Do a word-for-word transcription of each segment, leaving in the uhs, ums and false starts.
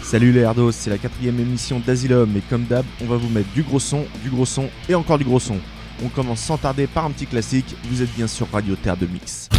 Salut les herdos, c'est la quatrième émission d'Asylum et comme d'hab, on va vous mettre du gros son, du gros son et encore du gros son. On commence sans tarder par un petit classique, vous êtes bien sur Radio Terre de Mix.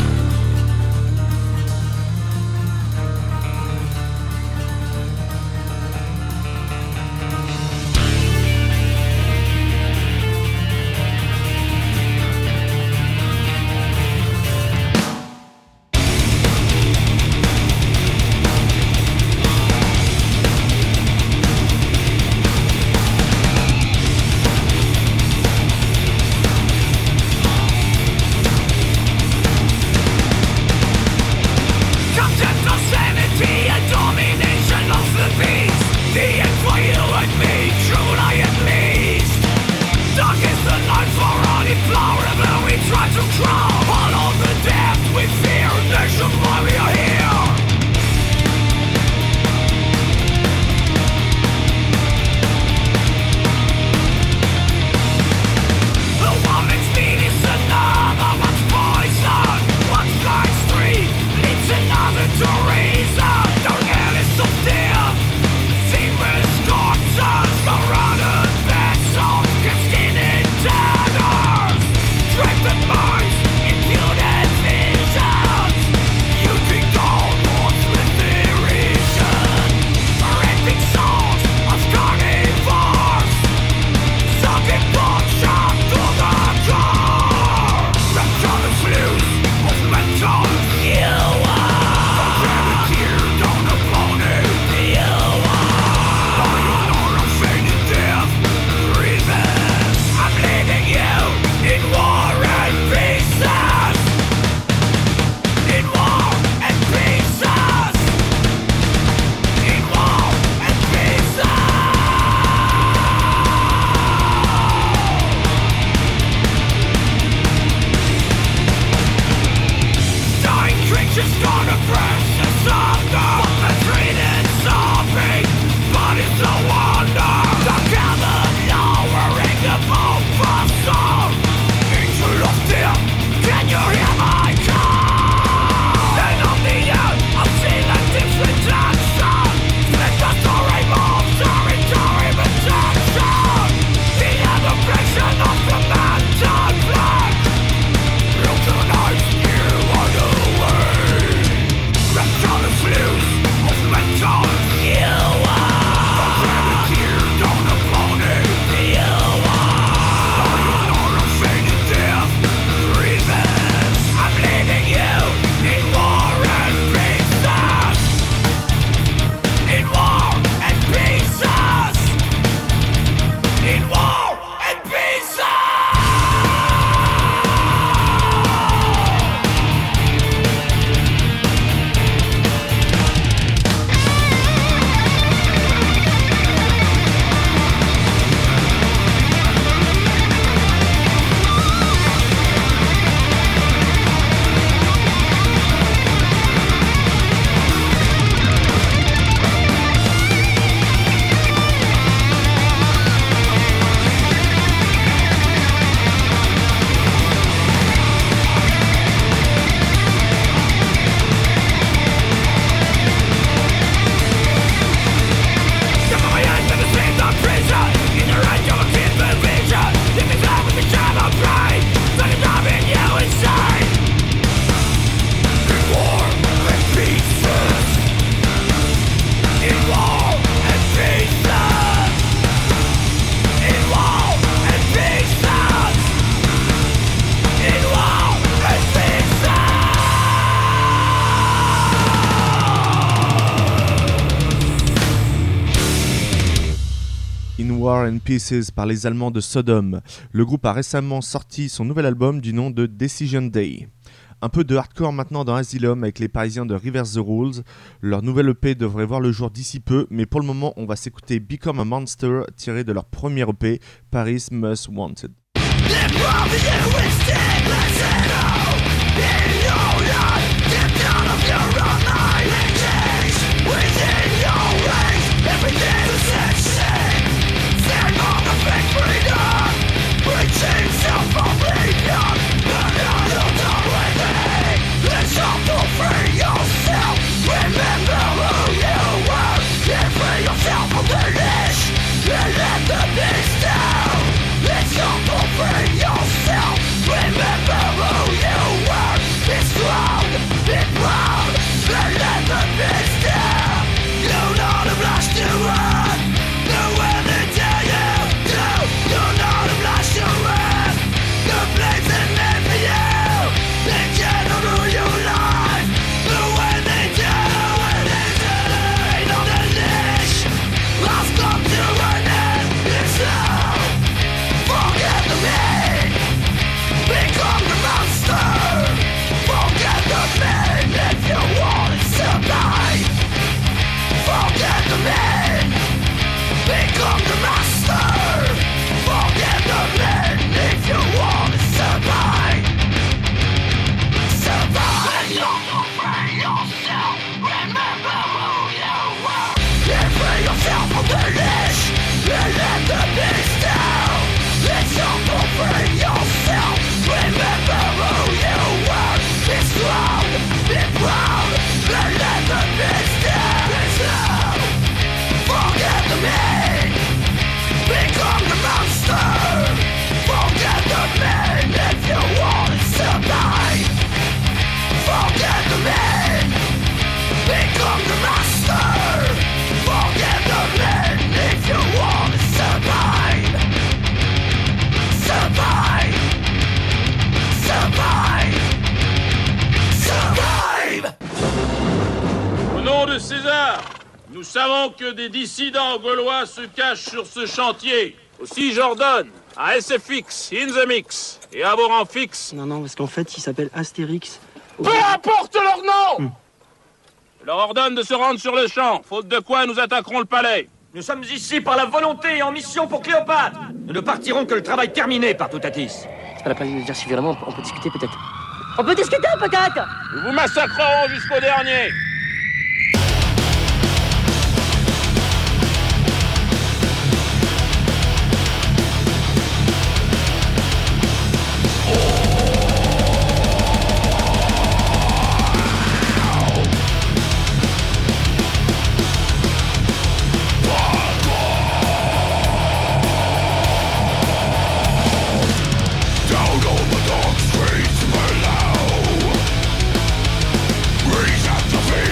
War and Pieces par les Allemands de Sodom. Le groupe a récemment sorti son nouvel album du nom de Decision Day. Un peu de hardcore maintenant dans Asylum avec les Parisiens de Reverse the Rules. Leur nouvelle E P devrait voir le jour d'ici peu, mais pour le moment on va s'écouter Become a Monster tiré de leur premier E P, Paris Most Wanted. Free yourself, remember who you were, and free Nous savons que des dissidents gaulois se cachent sur ce chantier. Aussi j'ordonne à S F X, In the Mix et à vos rangs fixes... Non, non, parce qu'en fait, il s'appelle Astérix. Peu importe leur nom hum. Je leur ordonne de se rendre sur le champ, faute de quoi nous attaquerons le palais. Nous sommes ici par la volonté et en mission pour Cléopâtre. Nous ne partirons que le travail terminé par Toutatis. C'est pas la peine de le dire si violemment, on peut discuter peut-être. On peut discuter peut-être. Nous vous massacrerons jusqu'au dernier. Reach out to feel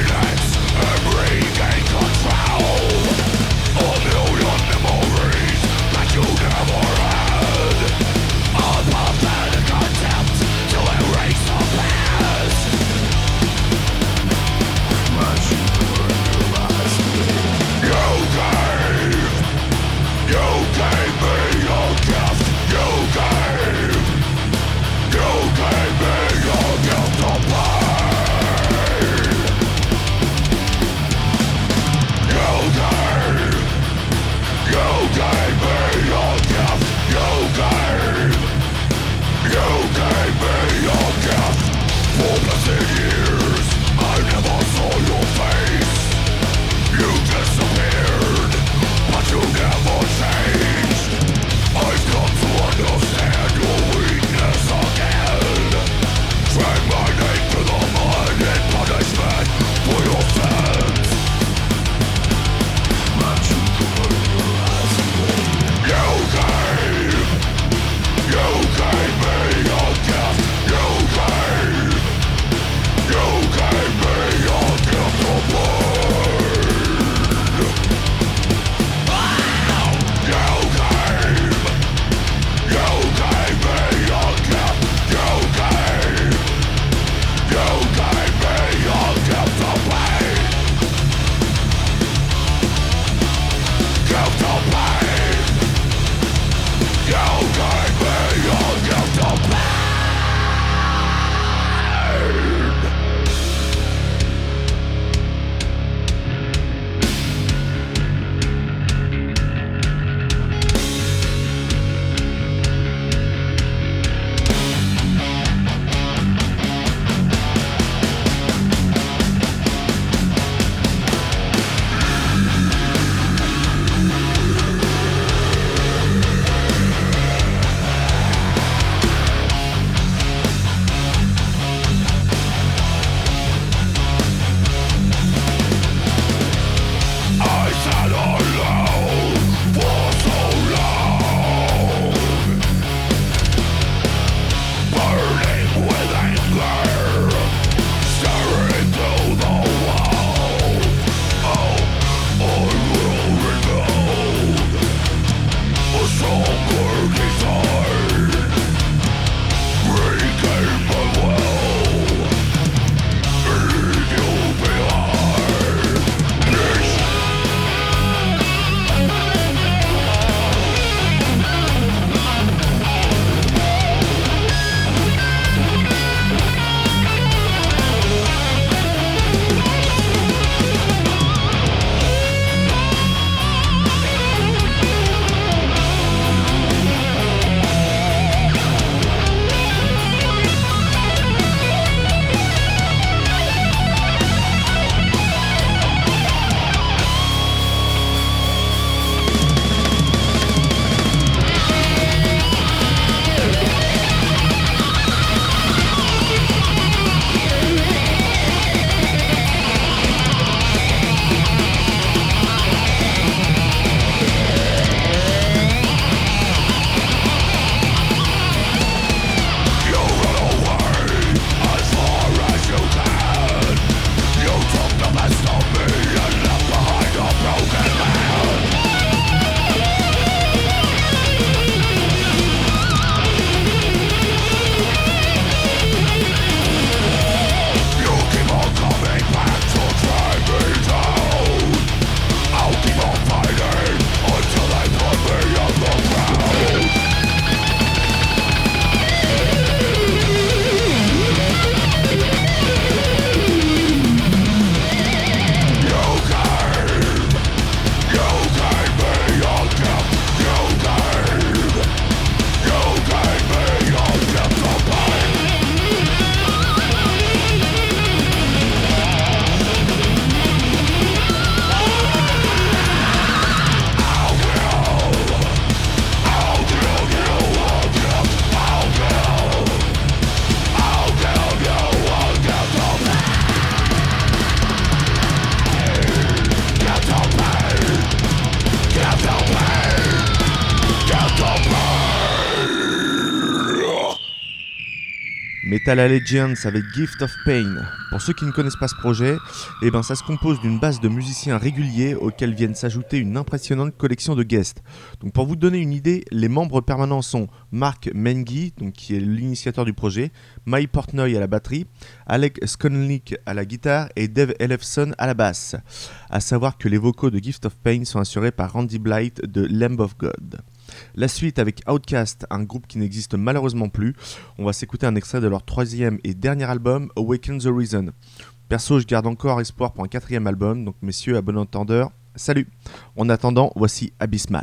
Metal Allegiance avec Gift of Pain. Pour ceux qui ne connaissent pas ce projet, eh ben ça se compose d'une base de musiciens réguliers auxquels viennent s'ajouter une impressionnante collection de guests. Donc pour vous donner une idée, les membres permanents sont Mark Mengi, donc qui est l'initiateur du projet, Mike Portnoy à la batterie, Alec Skonlik à la guitare et Dave Ellefson à la basse. À savoir que les vocaux de Gift of Pain sont assurés par Randy Blythe de Lamb of God. La suite avec Outkast, un groupe qui n'existe malheureusement plus. On va s'écouter un extrait de leur troisième et dernier album, Awaken the Reason. Perso, je garde encore espoir pour un quatrième album, donc messieurs, à bon entendeur, salut. En attendant, voici Abyssmal.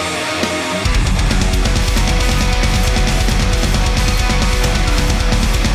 We'll be right back.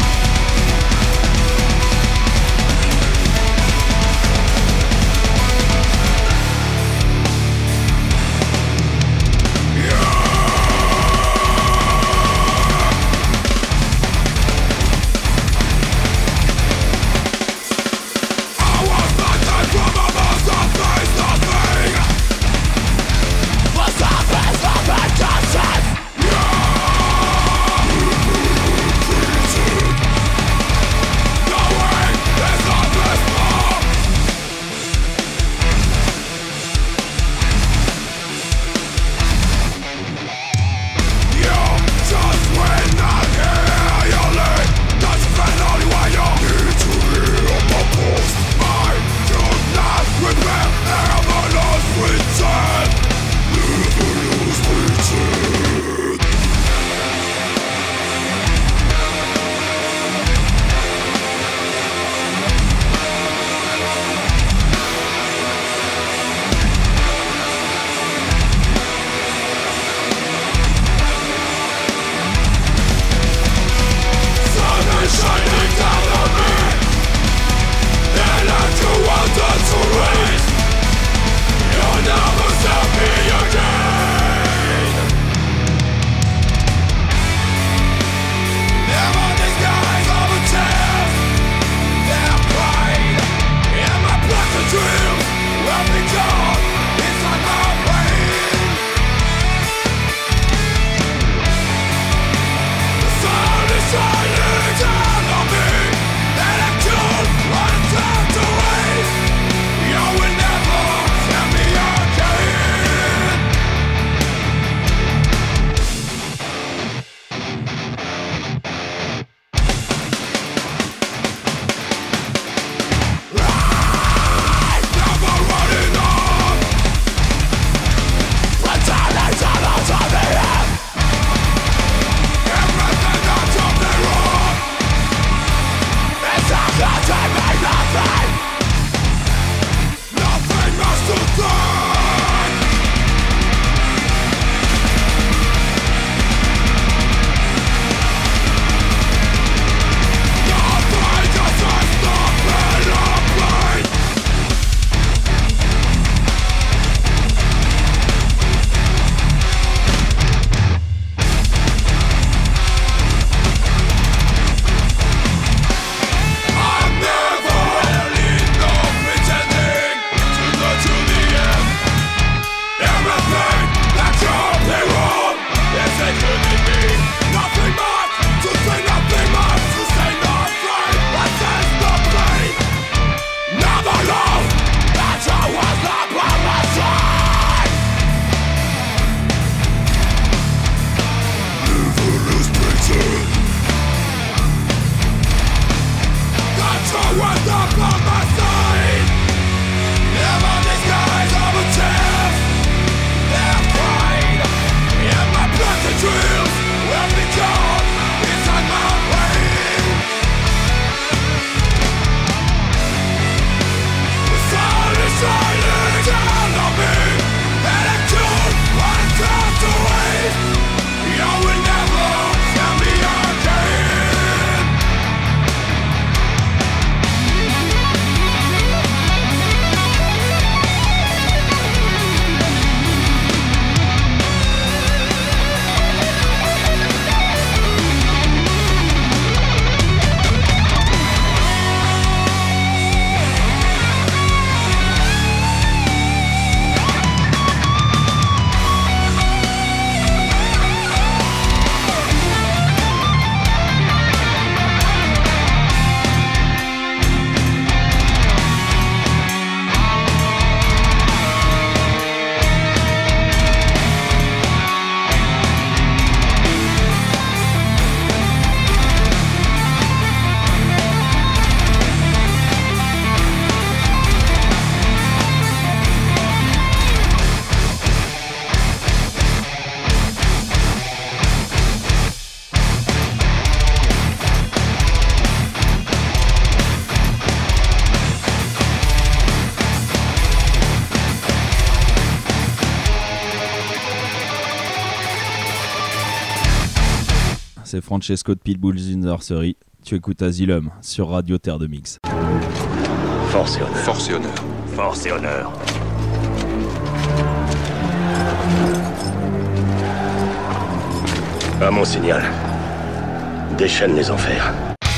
c'est Francesco de Pitbull's in the Nursery. Tu écoutes Asylum sur Radio Terre de Mix. Force et honneur. Force et honneur. Force et honneur. À mon signal, déchaîne les enfers.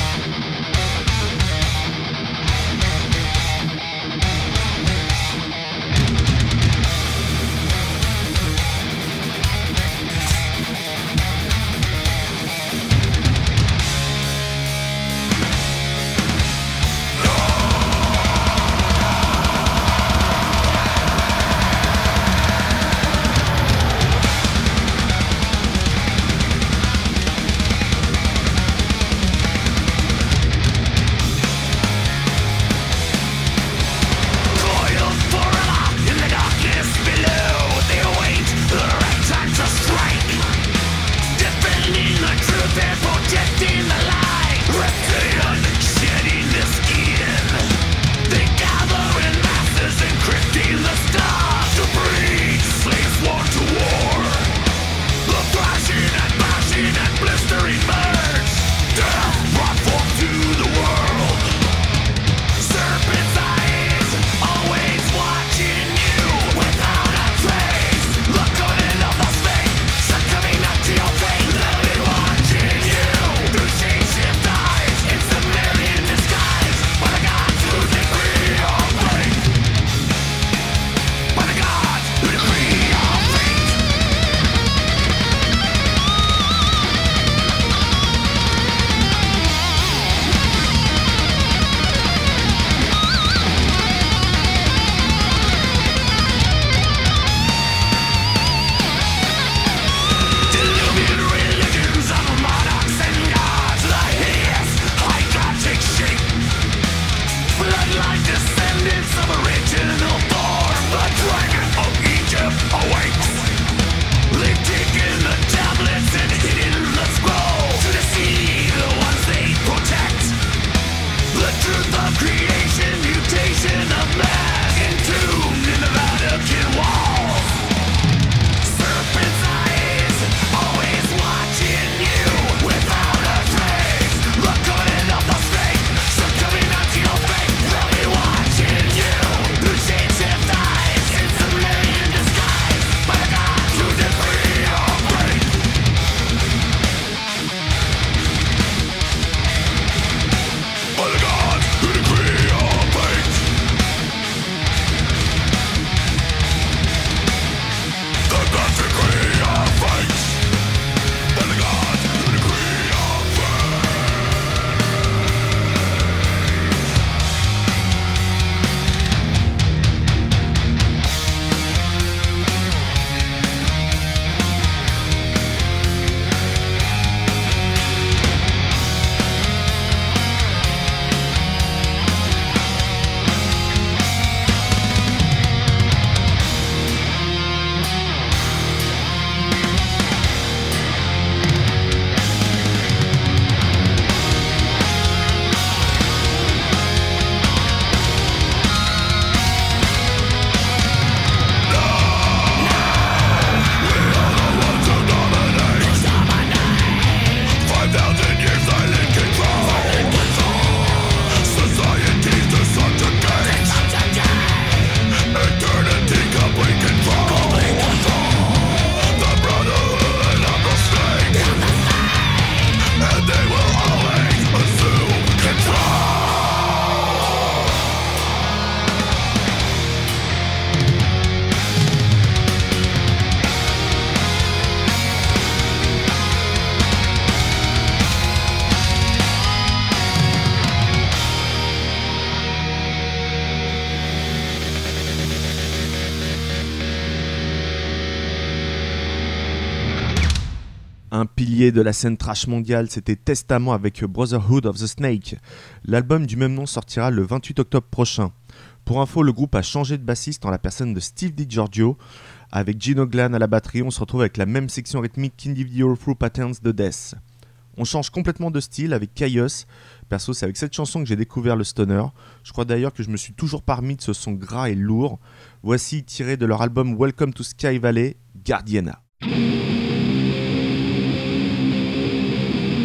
Un pilier de la scène thrash mondiale, c'était Testament avec Brotherhood of the Snake. L'album du même nom sortira le vingt-huit octobre prochain. Pour info, le groupe a changé de bassiste en la personne de Steve DiGiorgio. Avec Gino Glan à la batterie, on se retrouve avec la même section rythmique qu'Individual Through Patterns de Death. On change complètement de style avec Chaos. Perso, c'est avec cette chanson que j'ai découvert le stoner. Je crois d'ailleurs que je me suis toujours pas remis de ce son gras et lourd. Voici, tiré de leur album Welcome to Sky Valley, Guardiana.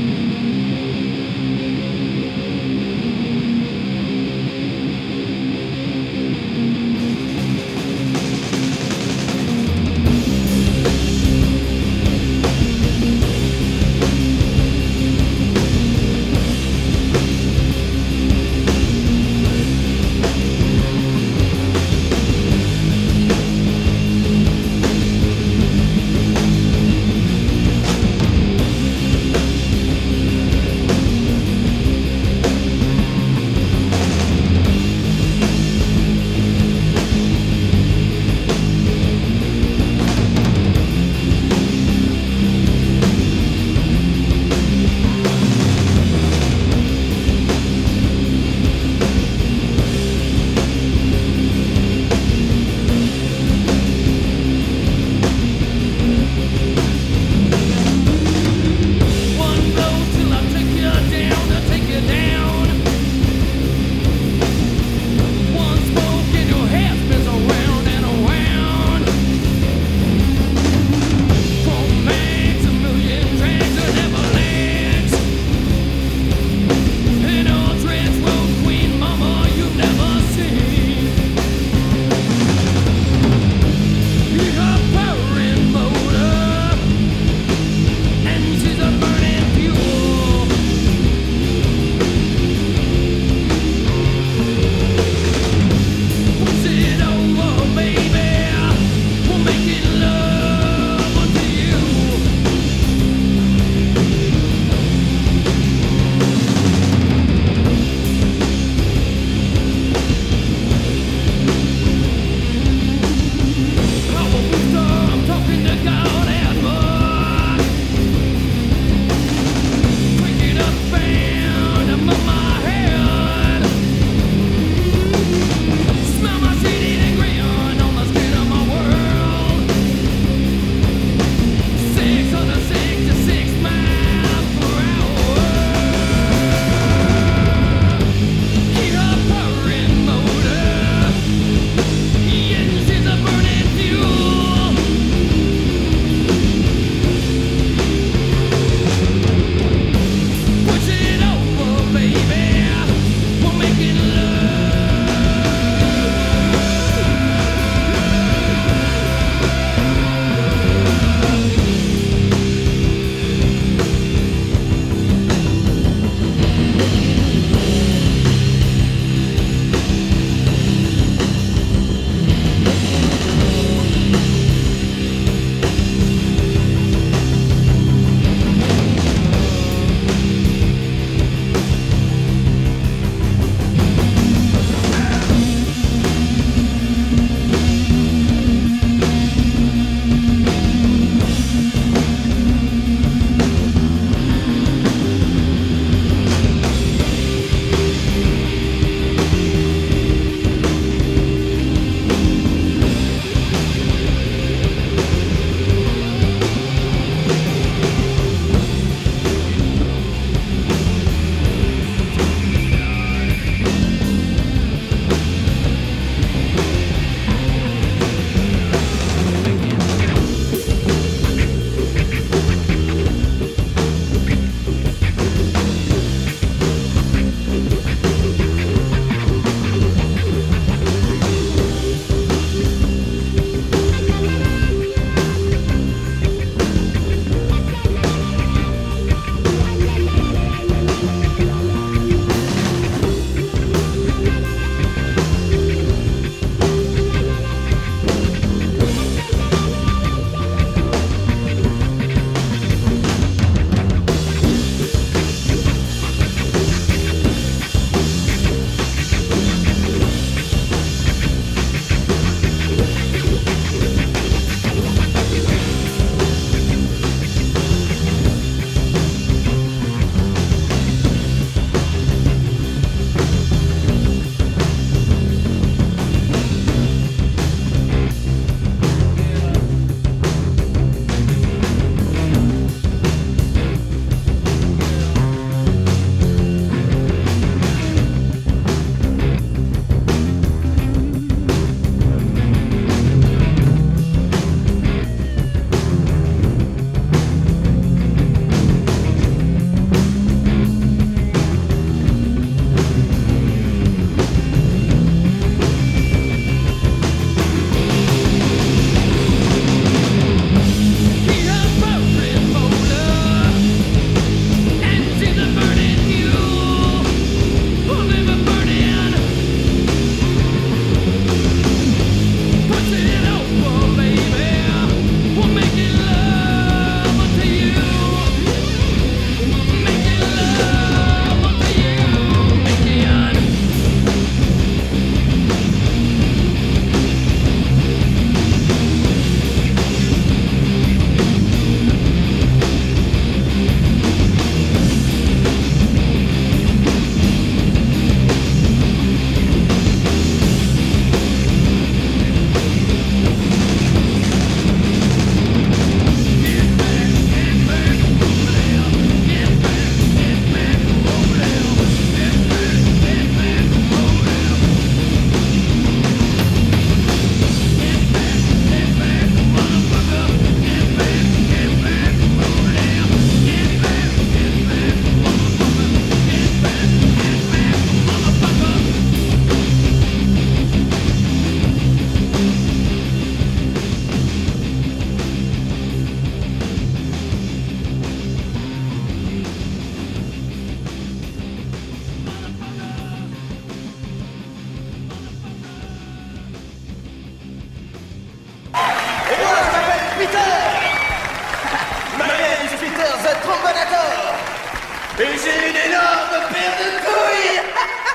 Et j'ai une énorme paire de couilles.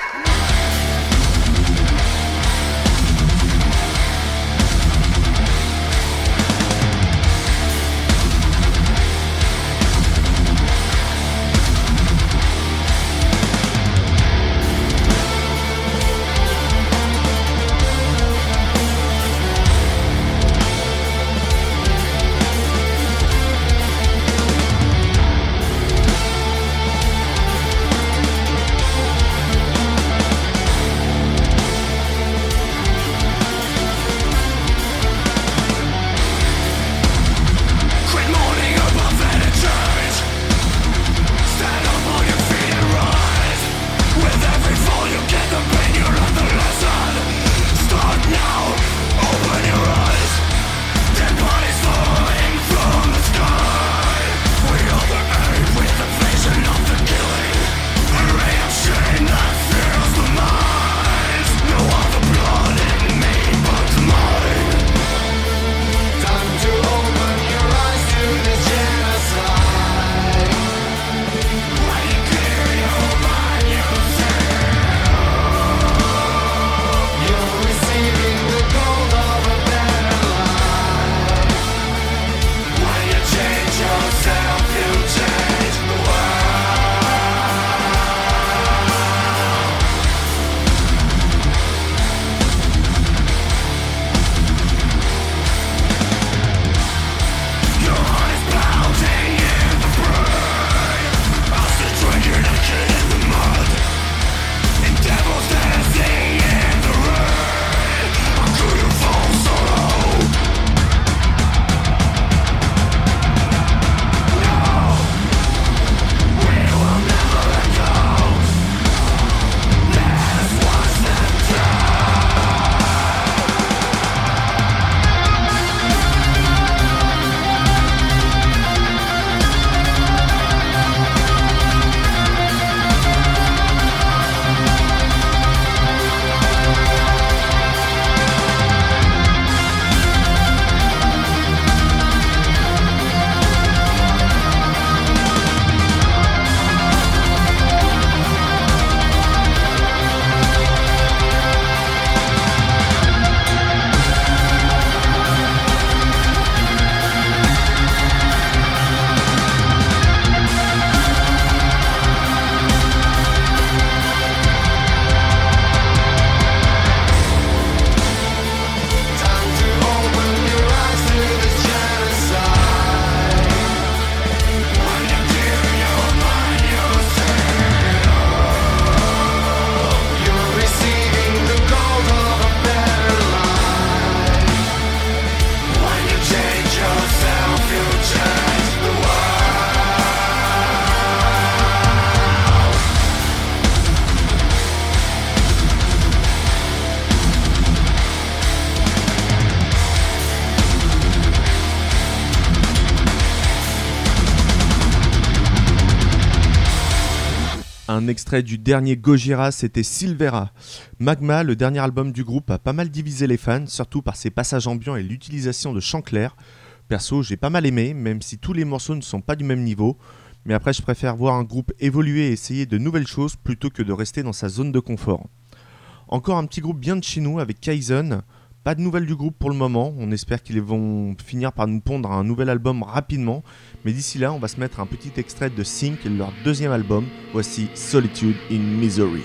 Un extrait du dernier Gojira, c'était Silvera. Magma, le dernier album du groupe, a pas mal divisé les fans, surtout par ses passages ambiants et l'utilisation de chants clairs. Perso, j'ai pas mal aimé, même si tous les morceaux ne sont pas du même niveau. Mais après, je préfère voir un groupe évoluer et essayer de nouvelles choses plutôt que de rester dans sa zone de confort. Encore un petit groupe bien de chez nous avec Kaizen. Pas de nouvelles du groupe pour le moment, on espère qu'ils vont finir par nous pondre un nouvel album rapidement, mais d'ici là on va se mettre un petit extrait de Sync, leur deuxième album, voici Solitude in Misery.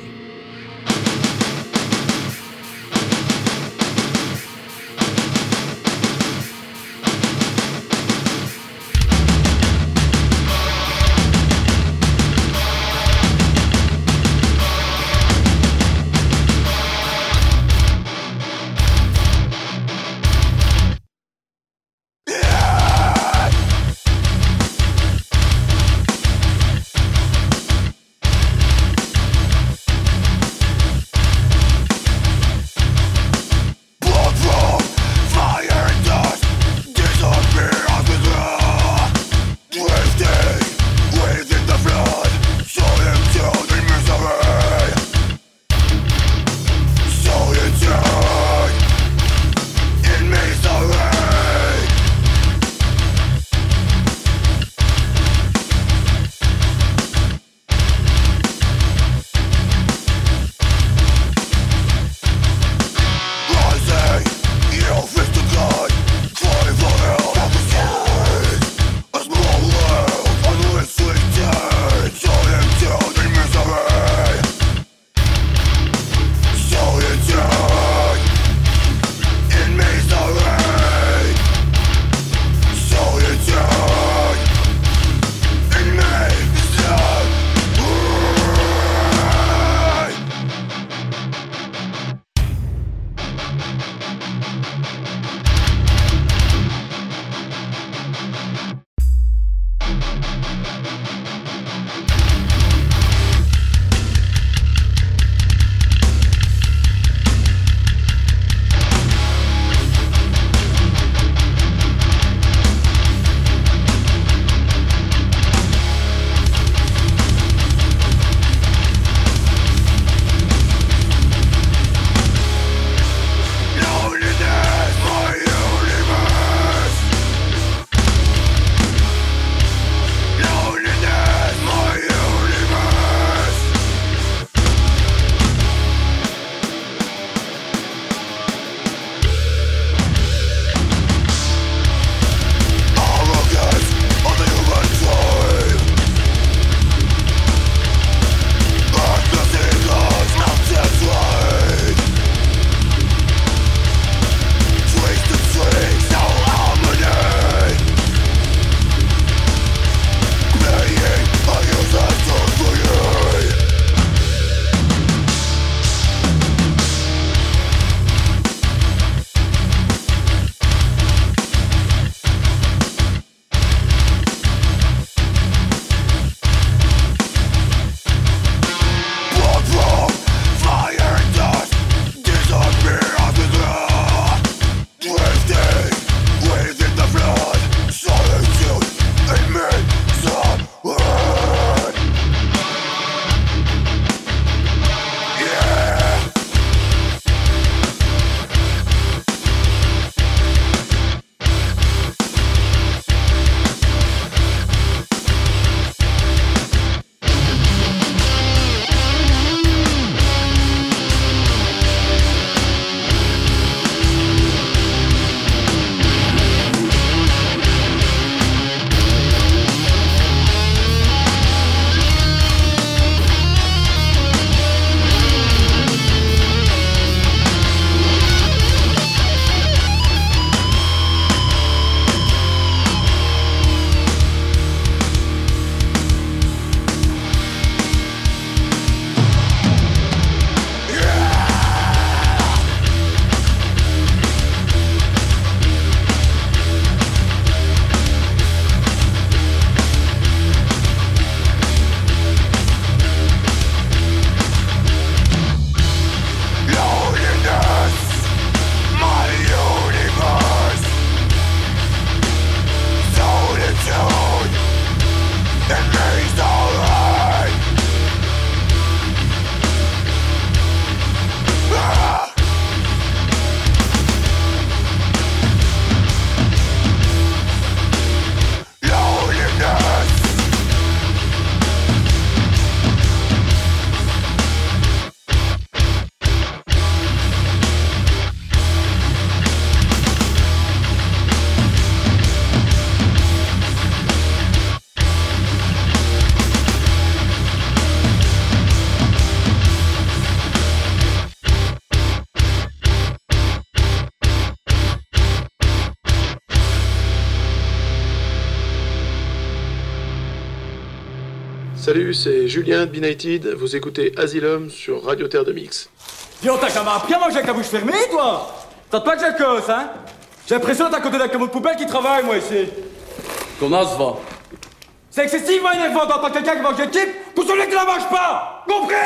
Salut, c'est Julien de Benighted, vous écoutez Asylum sur Radio Terre de Mix. Yo, t'as qu'à m'apprendre à manger avec la bouche fermée, toi? T'as pas que j'ai cause, hein? J'ai l'impression que t'es à côté d'un camion de poubelle qui travaille, moi, ici. Comment ça va? C'est excessivement énervant d'entendre quelqu'un qui mange des types pour celui qui la mange pas! Compris?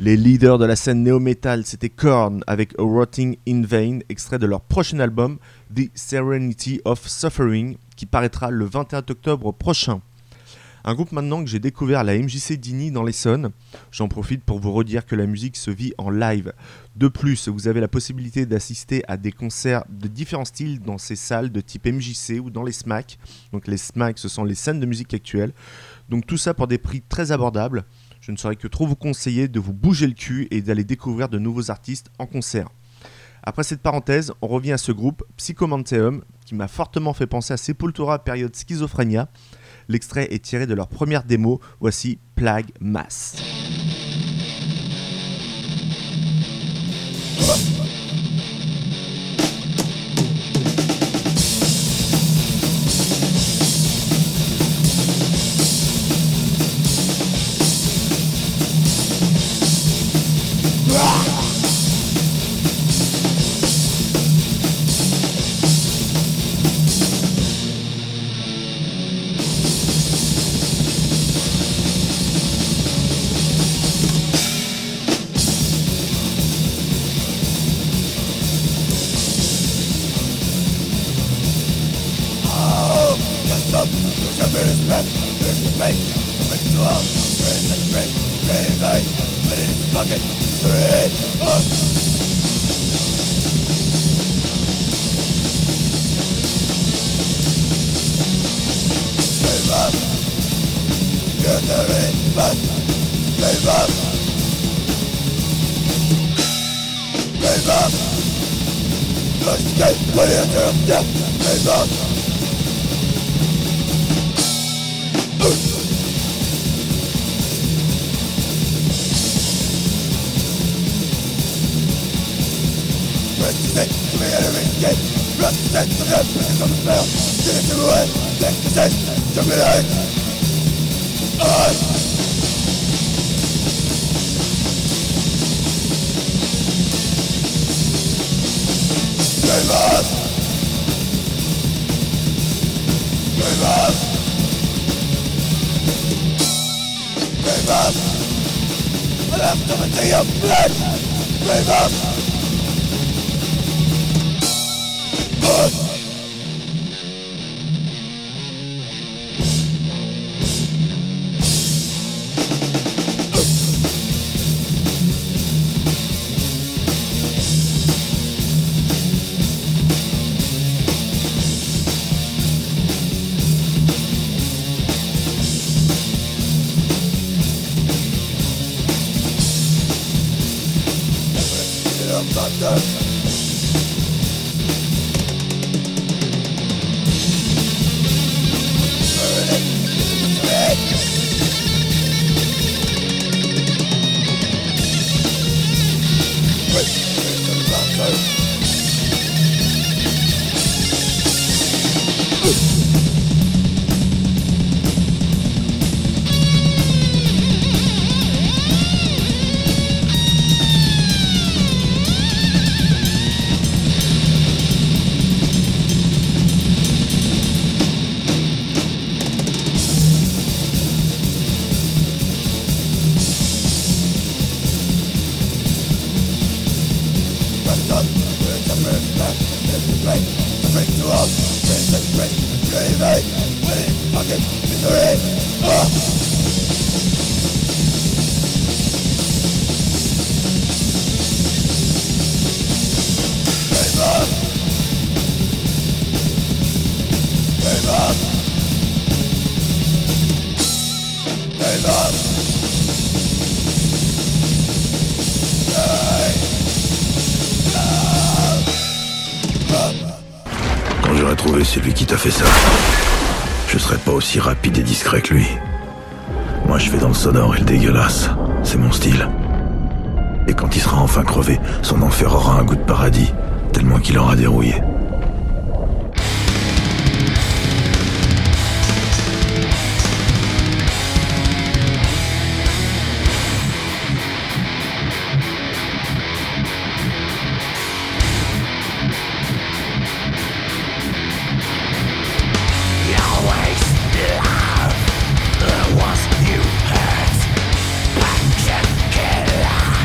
Les leaders de la scène néo-metal, c'était Korn avec A Rotting in Vain, extrait de leur prochain album The Serenity of Suffering, qui paraîtra le vingt et un octobre prochain. Un groupe maintenant que j'ai découvert à la M J C d'Igny dans l'Essonne. J'en profite pour vous redire que la musique se vit en live. De plus, vous avez la possibilité d'assister à des concerts de différents styles dans ces salles de type M J C ou dans les SMAC. Donc les SMAC, ce sont les scènes de musique actuelles. Donc tout ça pour des prix très abordables. Je ne saurais que trop vous conseiller de vous bouger le cul et d'aller découvrir de nouveaux artistes en concert. Après cette parenthèse, on revient à ce groupe, Psychomanteum, qui m'a fortement fait penser à Sepultura période Schizophrénia. L'extrait est tiré de leur première démo, voici Plague Mass. Quand j'aurai trouvé celui qui t'a fait ça, je serai pas aussi rapide et discret que lui. Moi, je fais dans le sonore et le dégueulasse. C'est mon style. Et quand il sera enfin crevé, son enfer aura un goût de paradis, tellement qu'il aura dérouillé. Kill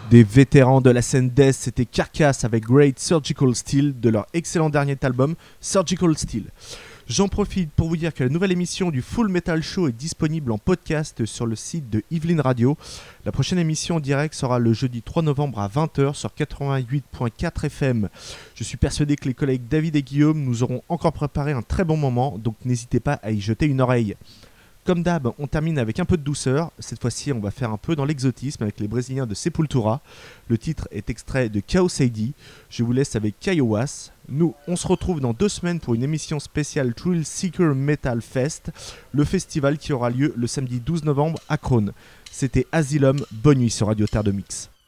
Des vétérans de la scène death, c'était Carcass avec Great Surgical Steel de leur excellent dernier album Surgical Steel. J'en profite pour vous dire que la nouvelle émission du Full Metal Show est disponible en podcast sur le site de Yveline Radio. La prochaine émission en direct sera le jeudi trois novembre à vingt heures sur quatre-vingt-huit virgule quatre F M. Je suis persuadé que les collègues David et Guillaume nous auront encore préparé un très bon moment, donc n'hésitez pas à y jeter une oreille. Comme d'hab, on termine avec un peu de douceur. Cette fois-ci, on va faire un peu dans l'exotisme avec les Brésiliens de Sepultura. Le titre est extrait de Chaos A D. Je vous laisse avec Kaiowás. Nous, on se retrouve dans deux semaines pour une émission spéciale Thrill Seeker Metal Fest, le festival qui aura lieu le samedi douze novembre à Crône. C'était Asylum. Bonne nuit sur Radio Terre de Mix.